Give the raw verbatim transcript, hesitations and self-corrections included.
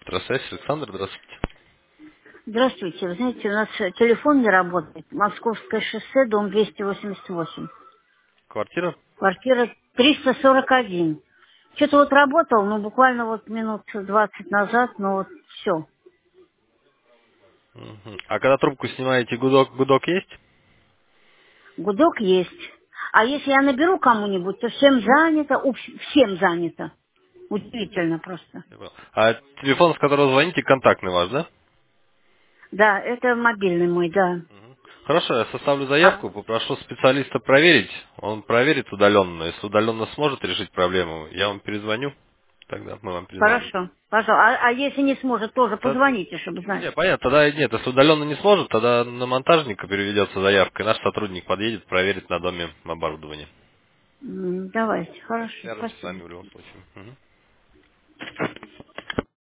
Здравствуйте, Александр, здравствуйте. Здравствуйте. Вы знаете, у нас э, телефон не работает. Московское шоссе, дом двести восемьдесят восемь. Квартира? Квартира триста сорок один. Что-то вот работал, ну, буквально вот минут двадцать назад, но вот все. Мгм. А когда трубку снимаете, гудок, гудок есть? Гудок есть. А если я наберу кому-нибудь, то всем занято, у вс- всем занято. Удивительно просто. Я понял. А телефон, с которого звоните, контактный ваш, да? Да, это мобильный мой, да. Хорошо, я составлю А, заявку, попрошу специалиста проверить. Он проверит удаленно. Если удаленно сможет решить проблему, я вам перезвоню. Тогда мы вам перезвоним. хорошо, пожалуйста. А, а если не сможет, тоже Та- позвоните, чтобы знать. Не, понятно, тогда нет, если удаленно не сможет, тогда на монтажника переведется заявка, и наш сотрудник подъедет, проверит на доме оборудование. М, Давайте, хорошо, Свяжемся с спасибо. вами в любом случае. Мгм.